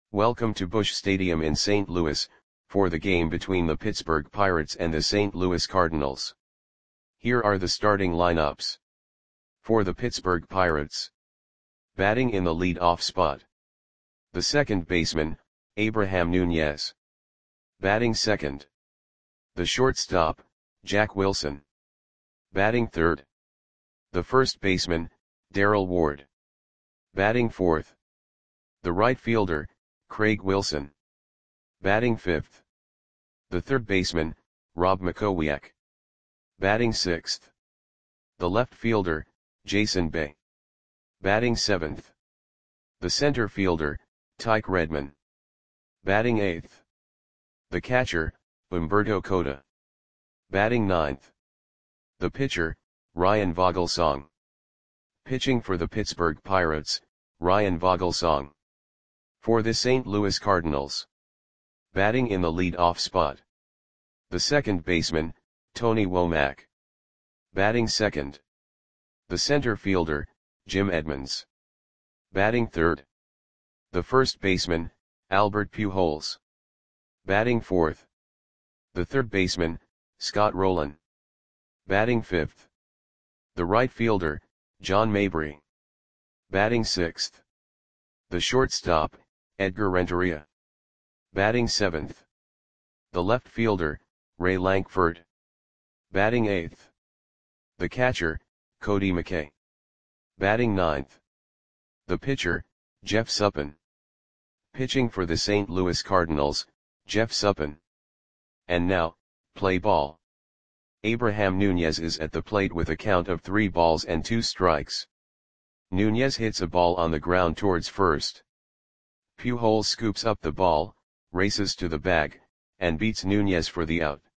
Welcome to Busch Stadium in St. Louis, for the game between the Pittsburgh Pirates and the St. Louis Cardinals. Here are the starting lineups. For the Pittsburgh Pirates. Batting in the lead-off spot. The second baseman, Abraham Nunez. Batting second. The shortstop, Jack Wilson. Batting third. The first baseman, Darrell Ward. Batting fourth. The right fielder, Craig Wilson. Batting fifth. The third baseman, Rob Mackowiak. Batting sixth. The left fielder, Jason Bay. Batting seventh. The center fielder, Tyke Redman. Batting eighth. The catcher, Humberto Cota. Batting ninth. The pitcher, Ryan Vogelsong. Pitching for the Pittsburgh Pirates, Ryan Vogelsong. For the St. Louis Cardinals. Batting in the lead-off spot. The second baseman, Tony Womack. Batting second. The center fielder, Jim Edmonds. Batting third. The first baseman, Albert Pujols. Batting fourth. The third baseman, Scott Rolen. Batting fifth. The right fielder, John Mabry. Batting sixth. The shortstop, Edgar Renteria. Batting seventh. The left fielder, Ray Lankford. Batting eighth. The catcher, Cody McKay. Batting ninth. The pitcher, Jeff Suppan. Pitching for the St. Louis Cardinals, Jeff Suppan. And now, play ball. Abraham Nunez is at the plate with a count of 3 balls and 2 strikes. Nunez hits a ball on the ground towards first. Pujols scoops up the ball, races to the bag, and beats Nunez for the out.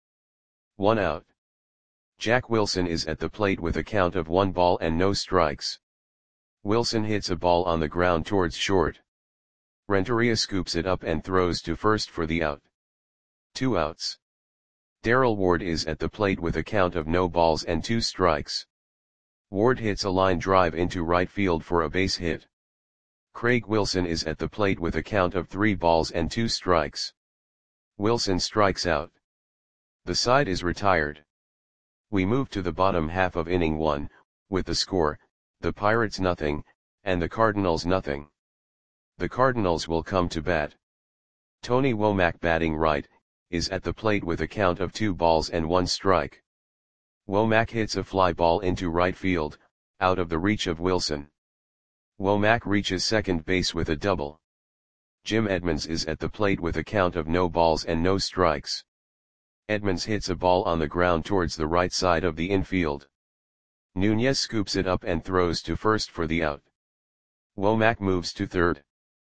1 out. Jack Wilson is at the plate with a count of 1 ball and no strikes. Wilson hits a ball on the ground towards short. Renteria scoops it up and throws to first for the out. 2 outs. Darrell Ward is at the plate with a count of no balls and 2 strikes. Ward hits a line drive into right field for a base hit. Craig Wilson is at the plate with a count of 3 balls and 2 strikes. Wilson strikes out. The side is retired. We move to the bottom half of inning 1, with the score, the Pirates nothing, and the Cardinals nothing. The Cardinals will come to bat. Tony Womack batting right, is at the plate with a count of 2 balls and 1 strike. Womack hits a fly ball into right field, out of the reach of Wilson. Womack reaches second base with a double. Jim Edmonds is at the plate with a count of no balls and no strikes. Edmonds hits a ball on the ground towards the right side of the infield. Nunez scoops it up and throws to first for the out. Womack moves to third.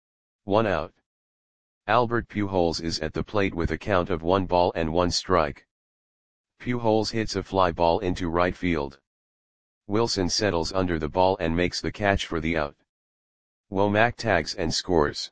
1 out. Albert Pujols is at the plate with a count of 1 ball and 1 strike. Pujols hits a fly ball into right field. Wilson settles under the ball and makes the catch for the out. Womack tags and scores.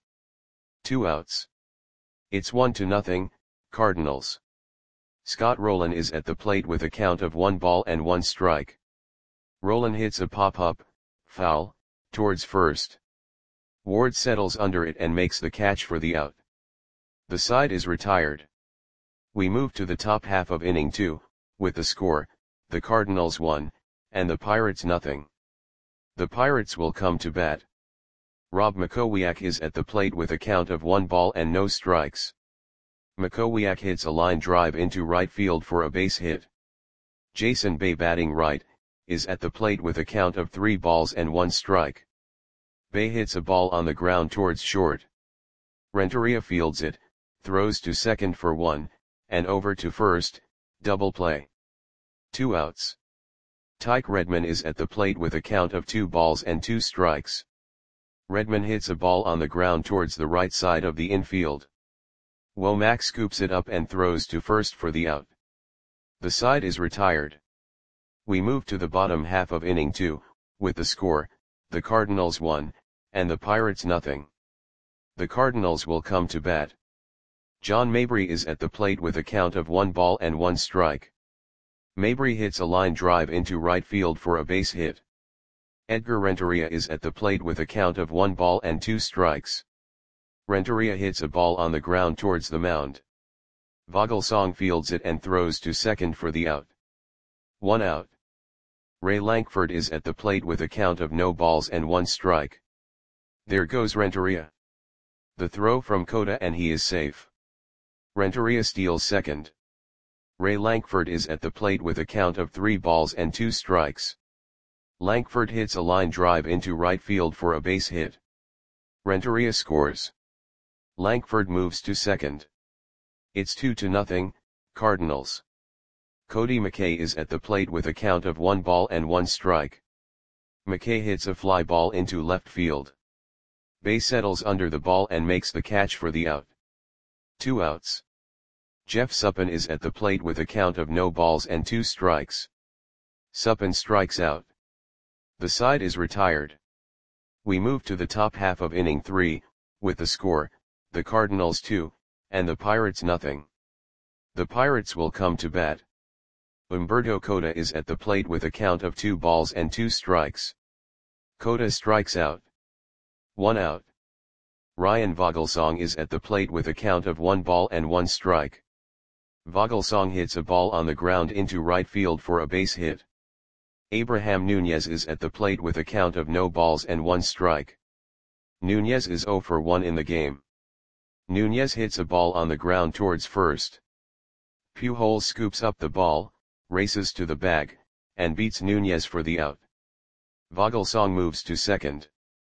2 outs. It's 1-0, Cardinals. Scott Rolen is at the plate with a count of 1 ball and 1 strike. Rolen hits a pop-up, foul, towards first. Ward settles under it and makes the catch for the out. The side is retired. We move to the top half of inning 2, with the score, the Cardinals 1, and the Pirates nothing. The Pirates will come to bat. Rob Mackowiak is at the plate with a count of 1 ball and no strikes. Mackowiak hits a line drive into right field for a base hit. Jason Bay batting right, is at the plate with a count of 3 balls and 1 strike. Bay hits a ball on the ground towards short. Renteria fields it, throws to second for 1, and over to first, double play. 2 outs. Tyke Redman is at the plate with a count of 2 balls and 2 strikes. Redman hits a ball on the ground towards the right side of the infield. Womack scoops it up and throws to first for the out. The side is retired. We move to the bottom half of inning 2, with the score, the Cardinals 1, and the Pirates nothing. The Cardinals will come to bat. John Mabry is at the plate with a count of 1 ball and 1 strike. Mabry hits a line drive into right field for a base hit. Edgar Renteria is at the plate with a count of 1 ball and 2 strikes. Renteria hits a ball on the ground towards the mound. Vogelsong fields it and throws to second for the out. 1 out. Ray Lankford is at the plate with a count of no balls and 1 strike. There goes Renteria. The throw from Cota and he is safe. Renteria steals second. Ray Lankford is at the plate with a count of 3 balls and 2 strikes. Lankford hits a line drive into right field for a base hit. Renteria scores. Lankford moves to second. It's 2-0, Cardinals. Cody McKay is at the plate with a count of 1 ball and 1 strike. McKay hits a fly ball into left field. Bay settles under the ball and makes the catch for the out. 2 outs. Jeff Suppen is at the plate with a count of no balls and 2 strikes. Suppen strikes out. The side is retired. We move to the top half of inning 3, with the score, the Cardinals 2, and the Pirates nothing. The Pirates will come to bat. Humberto Cota is at the plate with a count of 2 balls and 2 strikes. Cota strikes out. 1 out. Ryan Vogelsong is at the plate with a count of 1 ball and 1 strike. Vogelsong hits a ball on the ground into right field for a base hit. Abraham Nunez is at the plate with a count of no balls and 1 strike. Nunez is 0 for 1 in the game. Nunez hits a ball on the ground towards first. Pujols scoops up the ball, races to the bag, and beats Nunez for the out. Vogelsong moves to second.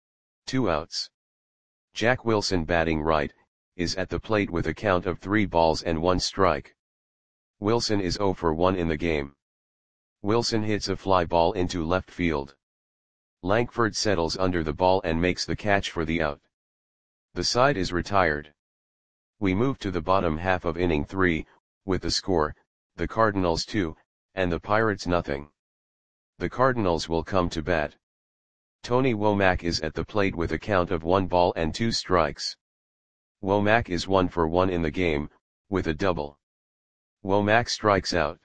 2 outs. Jack Wilson, batting right, is at the plate with a count of 3 balls and 1 strike. Wilson is 0 for 1 in the game. Wilson hits a fly ball into left field. Lankford settles under the ball and makes the catch for the out. The side is retired. We move to the bottom half of inning 3, with the score, the Cardinals 2, and the Pirates nothing. The Cardinals will come to bat. Tony Womack is at the plate with a count of 1 ball and 2 strikes. Womack is 1 for 1 in the game, with a double. Womack strikes out.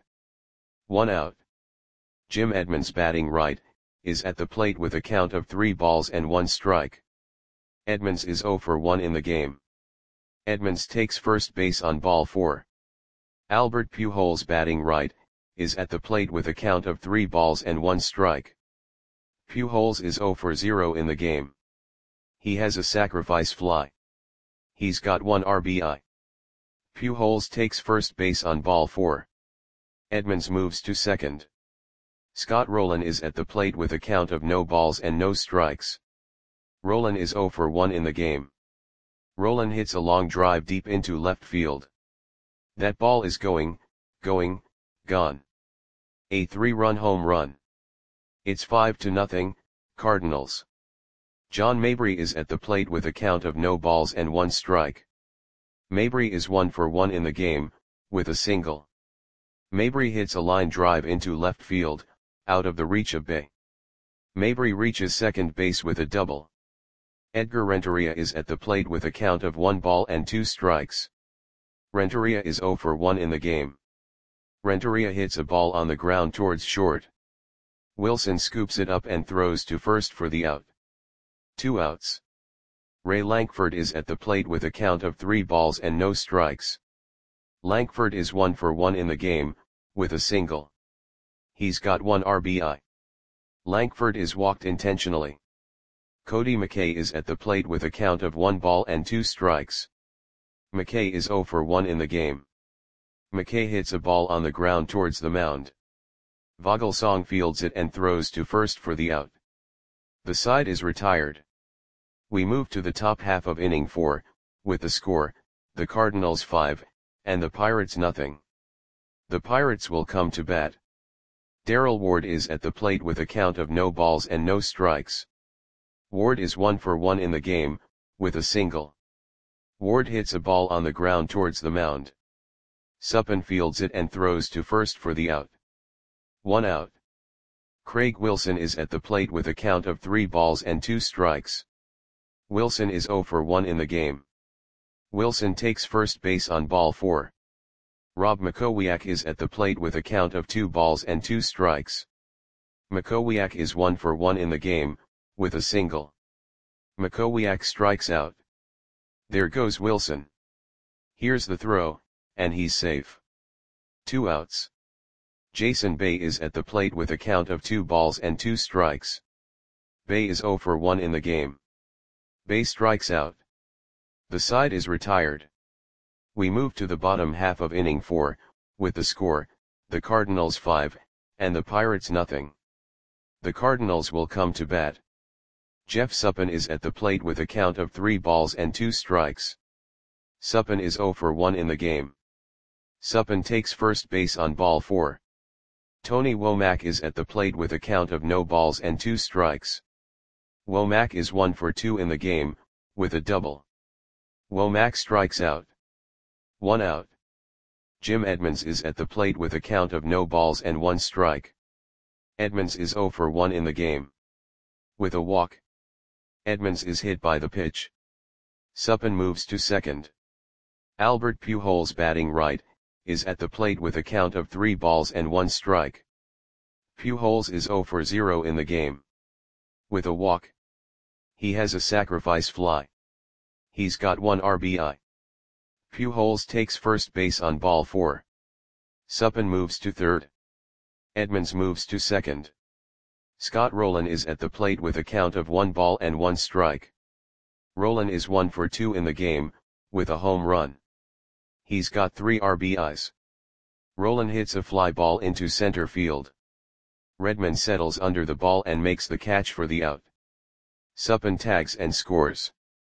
1 out. Jim Edmonds, batting right, is at the plate with a count of 3 balls and 1 strike. Edmonds is 0 for 1 in the game. Edmonds takes first base on ball 4. Albert Pujols, batting right, is at the plate with a count of 3 balls and 1 strike. Pujols is 0 for 0 in the game. He has a sacrifice fly. He's got 1 RBI. Pujols takes first base on ball 4. Edmonds moves to second. Scott Rowland is at the plate with a count of no balls and no strikes. Rowland is 0 for 1 in the game. Rowland hits a long drive deep into left field. That ball is gone. A 3-run home run. It's 5-0, Cardinals. John Mabry is at the plate with a count of no balls and 1 strike. Mabry is 1 for 1 in the game, with a single. Mabry hits a line drive into left field, out of the reach of Bay. Mabry reaches second base with a double. Edgar Renteria is at the plate with a count of 1 ball and 2 strikes. Renteria is 0 for 1 in the game. Renteria hits a ball on the ground towards short. Wilson scoops it up and throws to first for the out. 2 outs. Ray Lankford is at the plate with a count of 3 balls and no strikes. Lankford is 1 for 1 in the game, with a single. He's got 1 RBI. Lankford is walked intentionally. Cody McKay is at the plate with a count of 1 ball and 2 strikes. McKay is 0 for 1 in the game. McKay hits a ball on the ground towards the mound. Vogelsong fields it and throws to first for the out. The side is retired. We move to the top half of inning 4, with the score, the Cardinals 5, and the Pirates nothing. The Pirates will come to bat. Darrell Ward is at the plate with a count of no balls and no strikes. Ward is 1 for 1 in the game, with a single. Ward hits a ball on the ground towards the mound. Suppen fields it and throws to first for the out. 1 out. Craig Wilson is at the plate with a count of 3 balls and 2 strikes. Wilson is 0 for 1 in the game. Wilson takes first base on ball 4. Rob Makowiak is at the plate with a count of 2 balls and 2 strikes. Makowiak is 1 for 1 in the game, with a single. Makowiak strikes out. There goes Wilson. Here's the throw, and he's safe. 2 outs. Jason Bay is at the plate with a count of 2 balls and 2 strikes. Bay is 0 for 1 in the game. Bay strikes out. The side is retired. We move to the bottom half of inning 4, with the score, the Cardinals 5, and the Pirates nothing. The Cardinals will come to bat. Jeff Suppan is at the plate with a count of 3 balls and 2 strikes. Suppan is 0 for 1 in the game. Suppan takes first base on ball 4. Tony Womack is at the plate with a count of no balls and 2 strikes. Womack is 1 for 2 in the game, with a double. Womack strikes out. 1 out. Jim Edmonds is at the plate with a count of no balls and 1 strike. Edmonds is 0 for 1 in the game. With a walk. Edmonds is hit by the pitch. Suppan moves to second. Albert Pujols, batting right, is at the plate with a count of 3 balls and 1 strike. Pujols is 0 for 0 in the game. With a walk. He has a sacrifice fly. He's got 1 RBI. Pujols takes first base on ball 4. Suppan moves to third. Edmonds moves to second. Scott Rolen is at the plate with a count of 1 ball and 1 strike. Rolen is 1 for 2 in the game, with a home run. He's got 3 RBIs. Rolen hits a fly ball into center field. Redman settles under the ball and makes the catch for the out. Suppan tags and scores.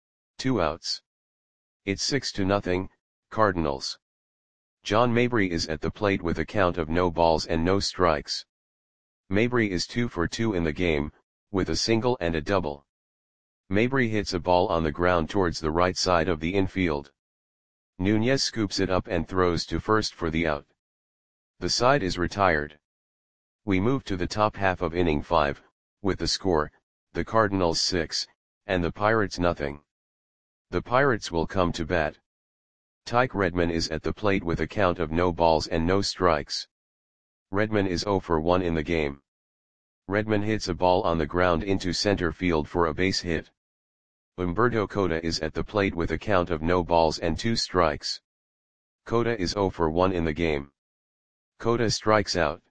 2 outs. It's 6-0, Cardinals. John Mabry is at the plate with a count of no balls and no strikes. Mabry is 2 for 2 in the game, with a single and a double. Mabry hits a ball on the ground towards the right side of the infield. Nunez scoops it up and throws to first for the out. The side is retired. We move to the top half of inning 5, with the score, the Cardinals 6, and the Pirates nothing. The Pirates will come to bat. Tyke Redman is at the plate with a count of no balls and no strikes. Redman is 0 for 1 in the game. Redman hits a ball on the ground into center field for a base hit. Humberto Cota is at the plate with a count of no balls and 2 strikes. Cota is 0 for 1 in the game. Cota strikes out.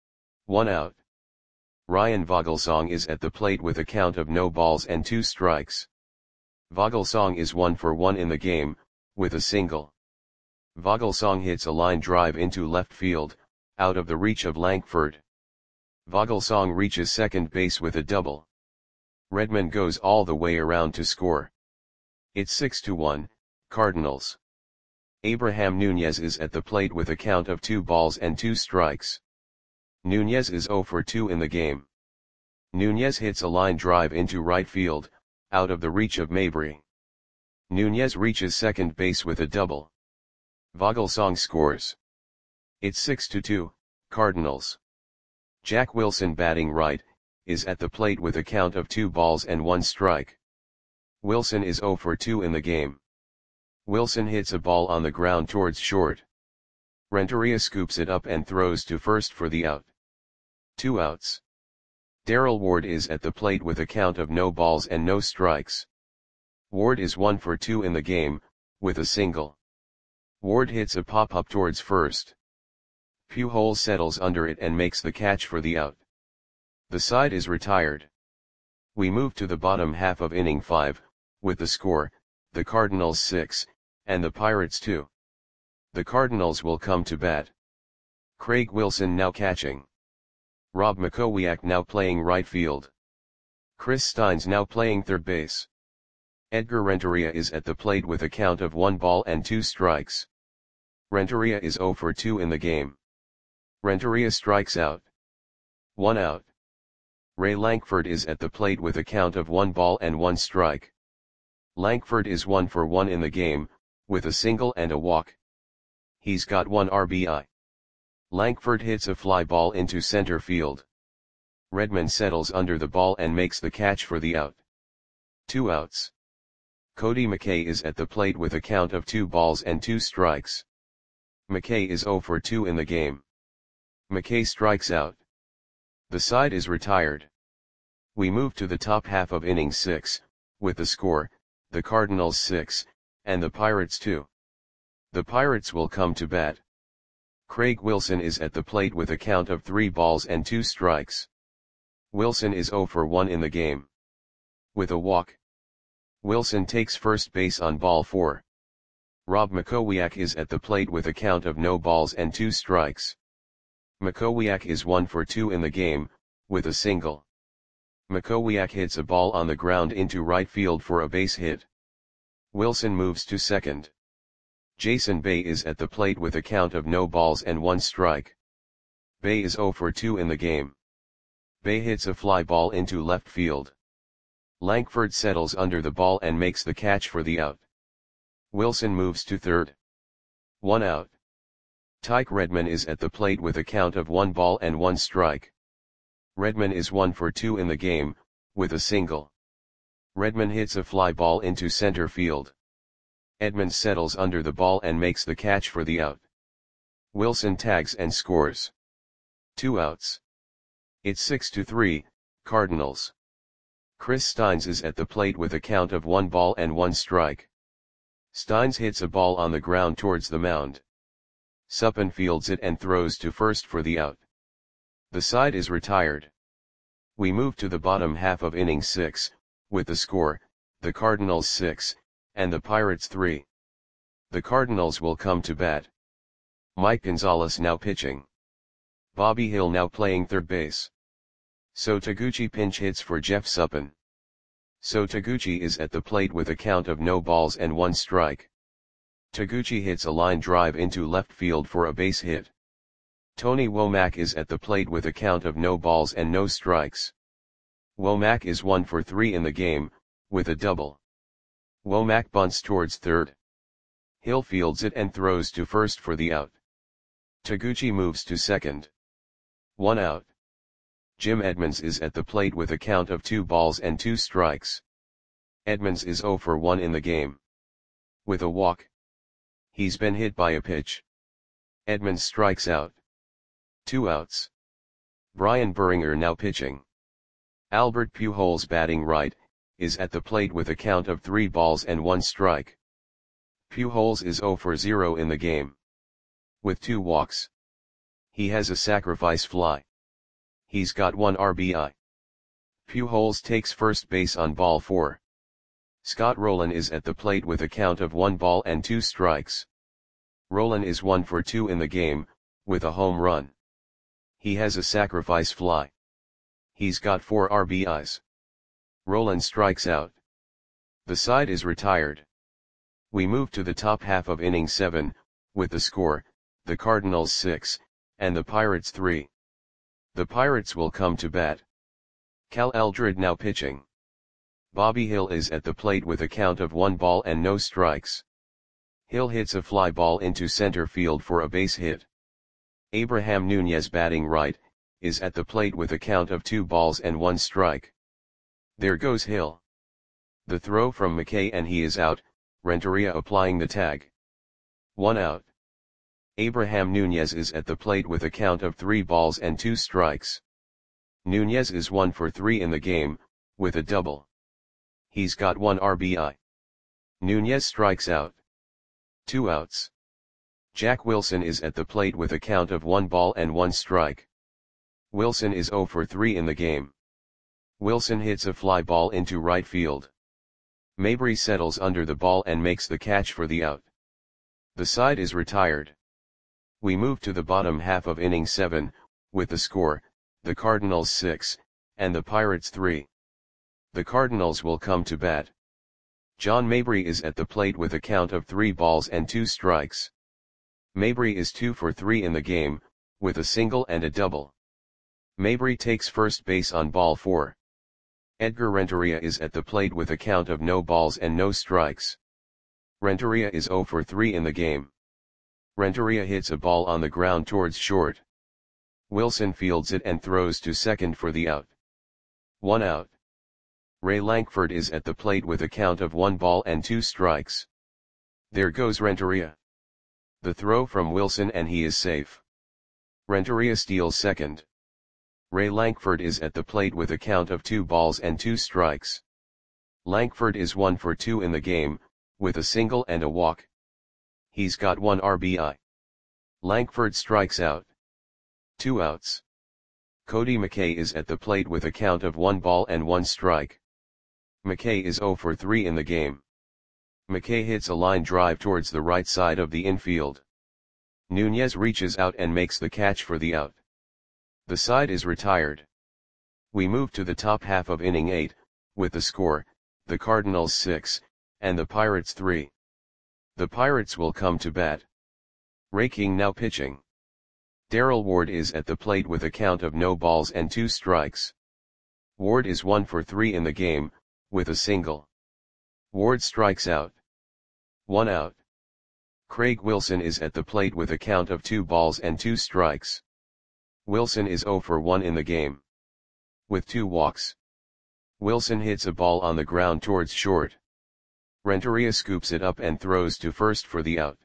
1 out. Ryan Vogelsong is at the plate with a count of no balls and 2 strikes. Vogelsong is 1 for 1 in the game, with a single. Vogelsong hits a line drive into left field, out of the reach of Langford. Vogelsong reaches second base with a double. Redman goes all the way around to score. It's 6-1, Cardinals. Abraham Nunez is at the plate with a count of 2 balls and 2 strikes. Nunez is 0 for 2 in the game. Nunez hits a line drive into right field, out of the reach of Mabry. Nunez reaches second base with a double. Vogelsong scores. It's 6-2, Cardinals. Jack Wilson, batting right, is at the plate with a count of 2 balls and 1 strike. Wilson is 0 for 2 in the game. Wilson hits a ball on the ground towards short. Renteria scoops it up and throws to first for the out. 2 outs. Darrell Ward is at the plate with a count of no balls and no strikes. Ward is 1 for 2 in the game, with a single. Ward hits a pop-up towards first. Pujols settles under it and makes the catch for the out. The side is retired. We move to the bottom half of inning 5, with the score, the Cardinals 6, and the Pirates 2. The Cardinals will come to bat. Craig Wilson now catching. Rob Makowiak now playing right field. Chris Steins now playing third base. Edgar Renteria is at the plate with a count of 1 ball and 2 strikes. Renteria is 0 for 2 in the game. Renteria strikes out. 1 out. Ray Lankford is at the plate with a count of 1 ball and 1 strike. Lankford is 1 for 1 in the game, with a single and a walk. He's got 1 RBI. Lankford hits a fly ball into center field. Redman settles under the ball and makes the catch for the out. 2 outs. Cody McKay is at the plate with a count of 2 balls and 2 strikes. McKay is 0 for 2 in the game. McKay strikes out. The side is retired. We move to the top half of inning 6, with the score, the Cardinals 6, and the Pirates 2. The Pirates will come to bat. Craig Wilson is at the plate with a count of 3 balls and 2 strikes. Wilson is 0 for 1 in the game. With a walk. Wilson takes first base on ball 4. Rob Makowiak is at the plate with a count of no balls and 2 strikes. Makowiak is 1 for 2 in the game, with a single. Makowiak hits a ball on the ground into right field for a base hit. Wilson moves to second. Jason Bay is at the plate with a count of no balls and 1 strike. Bay is 0 for 2 in the game. Bay hits a fly ball into left field. Lankford settles under the ball and makes the catch for the out. Wilson moves to third. 1 out. Tyke Redman is at the plate with a count of 1 ball and 1 strike. Redman is 1 for 2 in the game, with a single. Redman hits a fly ball into center field. Edmonds settles under the ball and makes the catch for the out. Wilson tags and scores. 2 outs. It's 6-3, Cardinals. Chris Steins is at the plate with a count of 1 ball and 1 strike. Steins hits a ball on the ground towards the mound. Suppan fields it and throws to first for the out. The side is retired. We move to the bottom half of inning 6, with the score, the Cardinals 6, and the Pirates 3. The Cardinals will come to bat. Mike Gonzalez now pitching. Bobby Hill now playing third base. So Taguchi pinch hits for Jeff Suppan. So Taguchi is at the plate with a count of no balls and 1 strike. Taguchi hits a line drive into left field for a base hit. Tony Womack is at the plate with a count of no balls and no strikes. Womack is 1 for 3 in the game, with a double. Womack bunts towards third. Hill fields it and throws to first for the out. Taguchi moves to second. 1 out. Jim Edmonds is at the plate with a count of 2 balls and 2 strikes. Edmonds is 0 for 1 in the game. With a walk. He's been hit by a pitch. Edmonds strikes out. 2 outs. Brian Buringer now pitching. Albert Pujols batting right, is at the plate with a count of 3 balls and 1 strike. Pujols is 0 for 0 in the game. With 2 walks. He has a sacrifice fly. He's got 1 RBI. Pujols takes first base on ball 4. Scott Rowland is at the plate with a count of 1 ball and 2 strikes. Rowland is 1 for 2 in the game, with a home run. He has a sacrifice fly. He's got 4 RBIs. Rowland strikes out. The side is retired. We move to the top half of inning 7, with the score, the Cardinals 6, and the Pirates 3. The Pirates will come to bat. Cal Eldred now pitching. Bobby Hill is at the plate with a count of 1 ball and no strikes. Hill hits a fly ball into center field for a base hit. Abraham Nunez batting right, is at the plate with a count of 2 balls and 1 strike. There goes Hill. The throw from McKay and he is out, Renteria applying the tag. 1 out. Abraham Nunez is at the plate with a count of 3 balls and 2 strikes. Nunez is 1 for 3 in the game, with a double. He's got 1 RBI. Nunez strikes out. 2 outs. Jack Wilson is at the plate with a count of 1 ball and 1 strike. Wilson is 0 for 3 in the game. Wilson hits a fly ball into right field. Mabry settles under the ball and makes the catch for the out. The side is retired. We move to the bottom half of inning 7, with the score, the Cardinals 6, and the Pirates 3. The Cardinals will come to bat. John Mabry is at the plate with a count of 3 balls and 2 strikes. Mabry is 2 for 3 in the game, with a single and a double. Mabry takes first base on ball 4. Edgar Renteria is at the plate with a count of no balls and no strikes. Renteria is 0 for 3 in the game. Renteria hits a ball on the ground towards short. Wilson fields it and throws to second for the out. 1 out. Ray Lankford is at the plate with a count of 1 ball and 2 strikes. There goes Renteria. The throw from Wilson and he is safe. Renteria steals second. Ray Lankford is at the plate with a count of 2 balls and 2 strikes. Lankford is 1 for 2 in the game, with a single and a walk. He's got 1 RBI. Lankford strikes out. 2 outs. Cody McKay is at the plate with a count of 1 ball and 1 strike. McKay is 0 for 3 in the game. McKay hits a line drive towards the right side of the infield. Nunez reaches out and makes the catch for the out. The side is retired. We move to the top half of inning 8, with the score, the Cardinals 6, and the Pirates 3. The Pirates will come to bat. Ray King now pitching. Darrell Ward is at the plate with a count of no balls and 2 strikes. Ward is 1 for 3 in the game, with a single. Ward strikes out. 1 out. Craig Wilson is at the plate with a count of 2 balls and 2 strikes. Wilson is 0 for 1 in the game. With 2 walks. Wilson hits a ball on the ground towards short. Renteria scoops it up and throws to first for the out.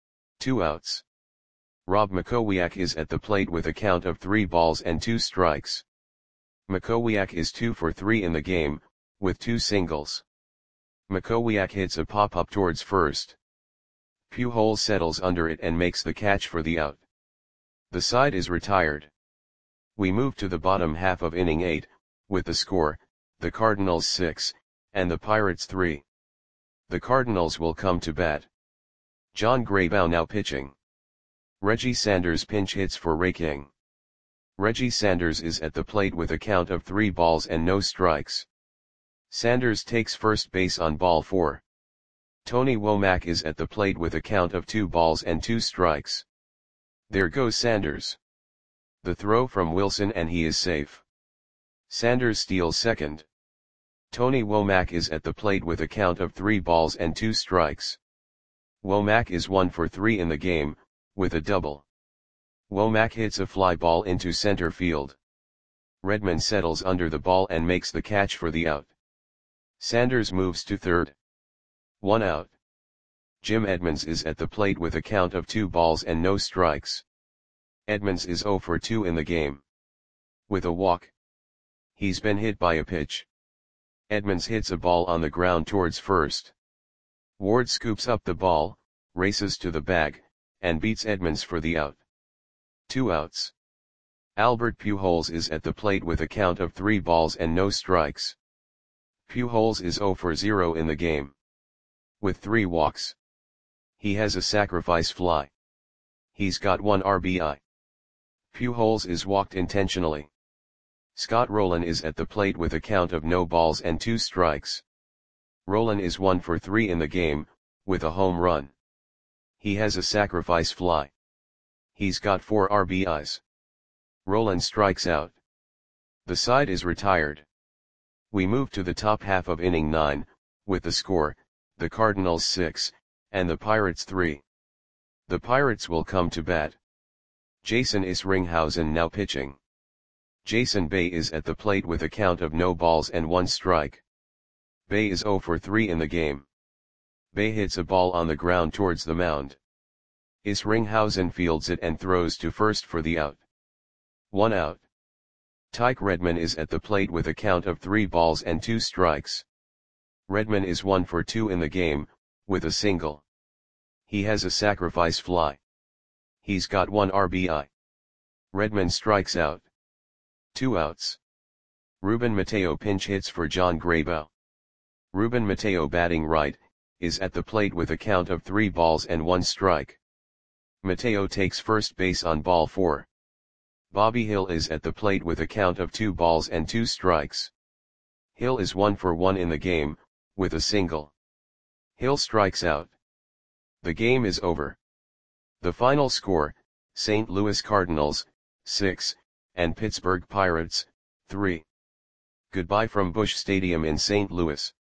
2 outs. Rob Makowiak is at the plate with a count of 3 balls and 2 strikes. Makowiak is 2 for 3 in the game, with 2 singles. Makowiak hits a pop-up towards first. Pujols settles under it and makes the catch for the out. The side is retired. We move to the bottom half of inning 8, with the score, the Cardinals 6, and the Pirates 3. The Cardinals will come to bat. John Graybow now pitching. Reggie Sanders pinch hits for Ray King. Reggie Sanders is at the plate with a count of 3 balls and no strikes. Sanders takes first base on ball 4. Tony Womack is at the plate with a count of 2 balls and 2 strikes. There goes Sanders. The throw from Wilson and he is safe. Sanders steals second. Tony Womack is at the plate with a count of 3 balls and 2 strikes. Womack is 1 for 3 in the game, with a double. Womack hits a fly ball into center field. Redman settles under the ball and makes the catch for the out. Sanders moves to third. 1 out. Jim Edmonds is at the plate with a count of 2 balls and no strikes. Edmonds is 0 for 2 in the game. With a walk. He's been hit by a pitch. Edmonds hits a ball on the ground towards first. Ward scoops up the ball, races to the bag, and beats Edmonds for the out. 2 outs. Albert Pujols is at the plate with a count of 3 balls and no strikes. Pujols is 0 for 0 in the game. With 3 walks. He has a sacrifice fly. He's got 1 RBI. Pujols is walked intentionally. Scott Rowland is at the plate with a count of no balls and 2 strikes. Rowland is 1 for 3 in the game, with a home run. He has a sacrifice fly. He's got 4 RBIs. Rowland strikes out. The side is retired. We move to the top half of inning 9, with the score, the Cardinals 6, and the Pirates 3. The Pirates will come to bat. Jason Isringhausen now pitching. Jason Bay is at the plate with a count of no balls and 1 strike. Bay is 0 for 3 in the game. Bay hits a ball on the ground towards the mound. Isringhausen fields it and throws to first for the out. 1 out. Tyke Redman is at the plate with a count of 3 balls and 2 strikes. Redman is 1 for 2 in the game, with a single. He has a sacrifice fly. He's got 1 RBI. Redman strikes out. 2 outs. Ruben Mateo pinch hits for John Graybow. Ruben Mateo batting right, is at the plate with a count of 3 balls and 1 strike. Mateo takes first base on ball 4. Bobby Hill is at the plate with a count of 2 balls and 2 strikes. Hill is 1 for 1 in the game, with a single. Hill strikes out. The game is over. The final score, St. Louis Cardinals, 6, and Pittsburgh Pirates, 3. Goodbye from Busch Stadium in St. Louis.